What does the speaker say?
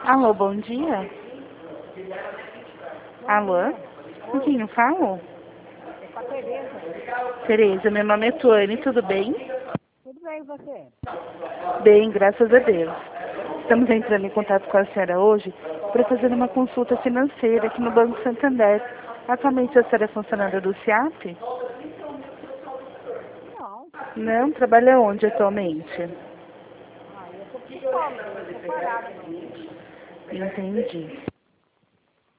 Alô, bom dia. Alô? Com quem eu falo? É com a Tereza. Tereza, meu nome é Tuane, tudo bem? Tudo bem, e você? Bem, graças a Deus. Estamos entrando em contato com a senhora hoje para fazer uma consulta financeira aqui no Banco Santander. Atualmente a senhora é funcionária do SIAP? Não. Não? Trabalha onde atualmente? Eu sou psicóloga, eu sou parada. Entendi.